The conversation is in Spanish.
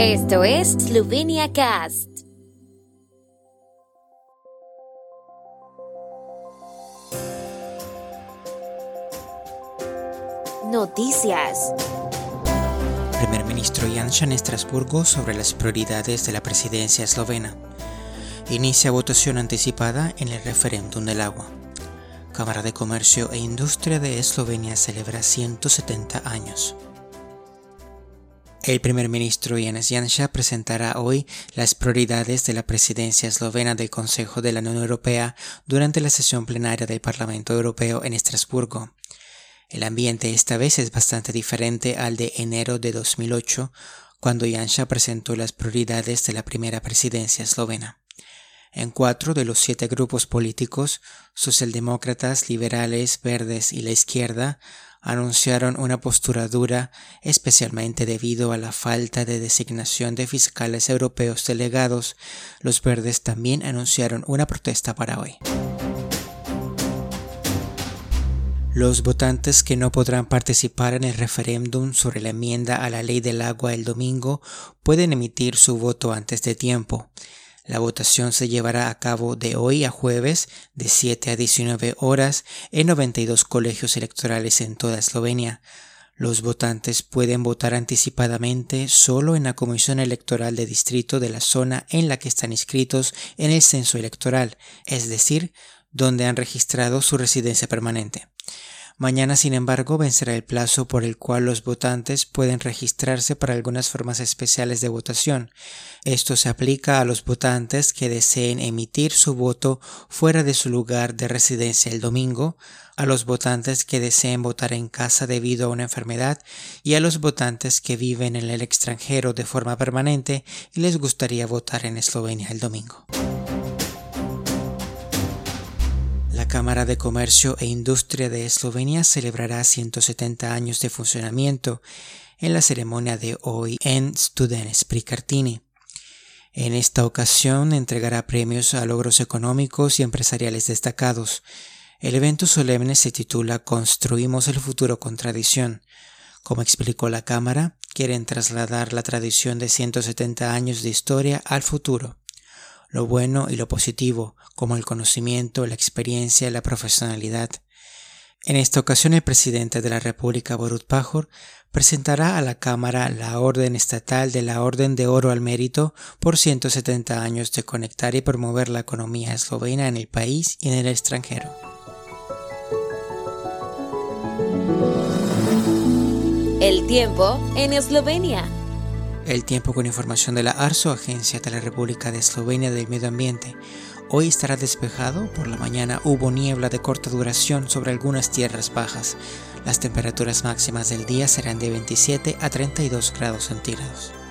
Esto es Slovenia Cast. Noticias. Primer ministro Janša en Estrasburgo sobre las prioridades de la presidencia eslovena. Inicia votación anticipada en el referéndum del agua. Cámara de Comercio e Industria de Eslovenia celebra 170 años. El primer ministro Janez Janša presentará hoy las prioridades de la presidencia eslovena del Consejo de la Unión Europea durante la sesión plenaria del Parlamento Europeo en Estrasburgo. El ambiente esta vez es bastante diferente al de enero de 2008, cuando Janša presentó las prioridades de la primera presidencia eslovena. En 4 de los 7 grupos políticos, socialdemócratas, liberales, verdes y la izquierda, anunciaron una postura dura, especialmente debido a la falta de designación de fiscales europeos delegados. Los verdes también anunciaron una protesta para hoy. Los votantes que no podrán participar en el referéndum sobre la enmienda a la ley del agua el domingo pueden emitir su voto antes de tiempo. La votación se llevará a cabo de hoy a jueves de 7 a 19 horas en 92 colegios electorales en toda Eslovenia. Los votantes pueden votar anticipadamente solo en la comisión electoral de distrito de la zona en la que están inscritos en el censo electoral, es decir, donde han registrado su residencia permanente. Mañana, sin embargo, vencerá el plazo por el cual los votantes pueden registrarse para algunas formas especiales de votación. Esto se aplica a los votantes que deseen emitir su voto fuera de su lugar de residencia el domingo, a los votantes que deseen votar en casa debido a una enfermedad y a los votantes que viven en el extranjero de forma permanente y les gustaría votar en Eslovenia el domingo. La Cámara de Comercio e Industria de Eslovenia celebrará 170 años de funcionamiento en la ceremonia de hoy en Studenec pri Krtini. En esta ocasión entregará premios a logros económicos y empresariales destacados. El evento solemne se titula Construimos el futuro con tradición. Como explicó la Cámara, quieren trasladar la tradición de 170 años de historia al futuro. Lo bueno y lo positivo, como el conocimiento, la experiencia y la profesionalidad. En esta ocasión el presidente de la República, Borut Pahor, presentará a la Cámara la Orden Estatal de la Orden de Oro al Mérito por 170 años de conectar y promover la economía eslovena en el país y en el extranjero. El tiempo en Eslovenia. El tiempo con información de la ARSO, Agencia de la República de Eslovenia del Medio Ambiente. Hoy estará despejado, por la mañana hubo niebla de corta duración sobre algunas tierras bajas. Las temperaturas máximas del día serán de 27 a 32 grados centígrados.